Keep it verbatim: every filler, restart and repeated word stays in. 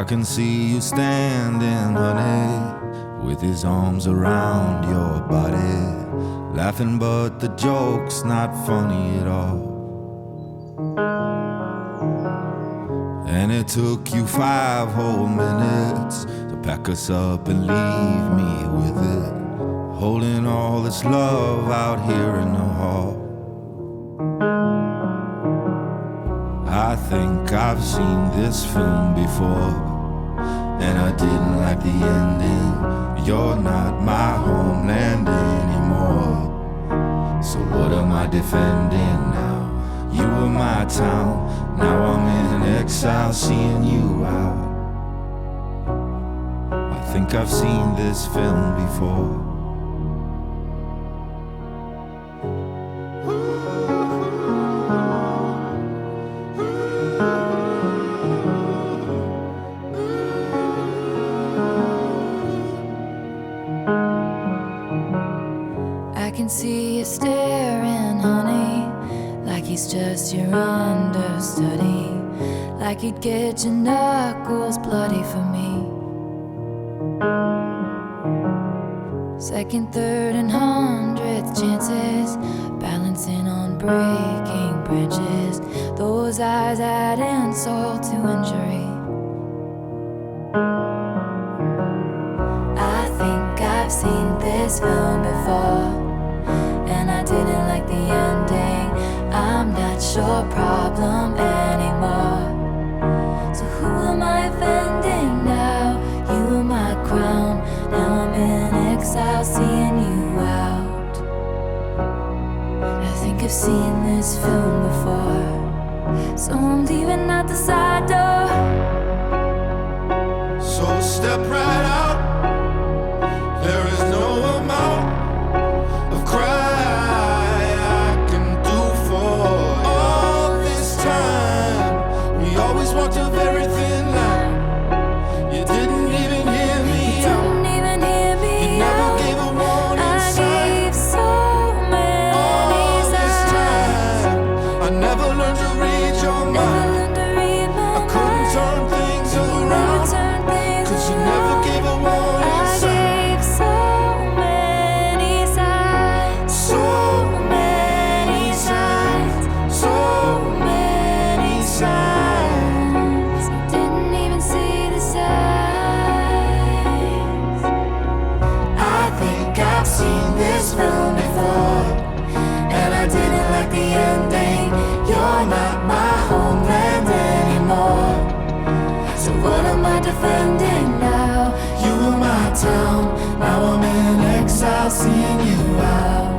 I can see you standing, honey, with his arms around your body, laughing but the joke's not funny at all. And it took you five whole minutes to pack us up and leave me with it, holding all this love out here in the hall. I think I've seen this film before, and I didn't like the ending. You're not my homeland anymore, so what am I defending now? You were my town, now I'm in exile seeing you out. I think I've seen this film before. I can see you staring, honey, like he's just your understudy, like you'd get your knuckles bloody for me. Second, third, and hundredth chances, balancing on breaking branches. Those eyes add insult to injury. I think I've seen this film before, and I didn't like the ending. I'm not your problem anymore, so who am I offending now? You were my crown, now I'm in exile seeing you out. I think I've seen this film before, so I'm leaving out the side door. So step right out. There is no amount of cry I can do for all this time. We always walked a very thin line. You didn't even hear me out. Didn't even hear me You never out. gave a warning I sign. gave so many All this signs. time, I never learned to read your Never mind. learned to read my I couldn't mind. turn things Never around, turn things cause you around. never gave a warning I sign. gave so many signs. So many signs, so many signs. Didn't even see the signs. I think I've seen this film before, and I didn't like the ending. You're not my homeland anymore, so what am I defending now? You were my town, now I'm in exile seeing you out.